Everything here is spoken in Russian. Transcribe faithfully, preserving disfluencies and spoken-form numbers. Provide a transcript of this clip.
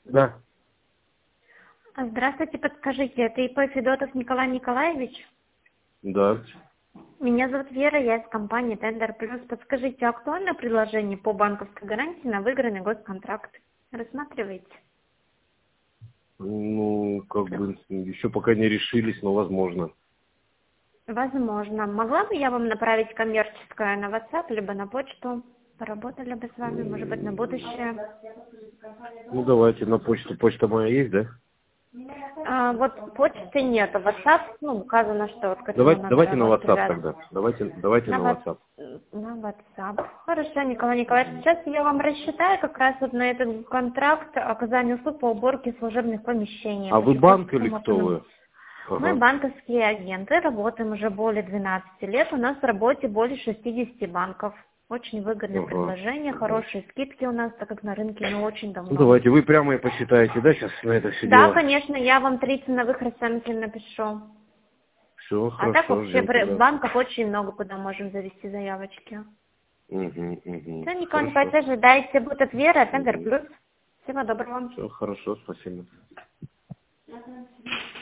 Да. Здравствуйте, подскажите, это ИП Федотов Николай Николаевич? Да. Меня зовут Вера, я из компании Тендер Плюс. Подскажите, актуально предложение по банковской гарантии на выигранный госконтракт? Рассматриваете? Ну, как бы, еще пока не решились, но возможно. Возможно. Могла бы я вам направить коммерческое на WhatsApp, либо на почту? Поработали бы с вами, может быть, на будущее. Ну, давайте на почту. Почта моя есть, да? А, вот почты нет, а WhatsApp, ну, указано, что вот к этому Давайте, номеру давайте на может WhatsApp привязан. тогда. Давайте, давайте На, на ват- WhatsApp. на WhatsApp. Хорошо, Николай Николаевич, сейчас я вам рассчитаю как раз вот на этот контракт оказания услуг по уборке служебных помещений. А вы Общей банк или суммы кто установлена. вы? Мы Ага. банковские агенты, работаем уже более двенадцати лет. У нас в работе более шестидесяти банков. Очень выгодное Ага. предложение, Ага. хорошие скидки у нас, так как на рынке не очень Ну, давно. давайте, вы прямо и посчитаете, да, сейчас на это все Да, дело? конечно, я вам три ценовых расценки напишу. Все, А так хорошо, вообще ждем бр- тогда. банков очень много, куда можем завести заявочки. Угу, угу. Все, Николай Хорошо. Николаевич, ожидайте. Будет от Веры, от Тендер Угу. Плюс. Всего доброго. Все, хорошо, спасибо.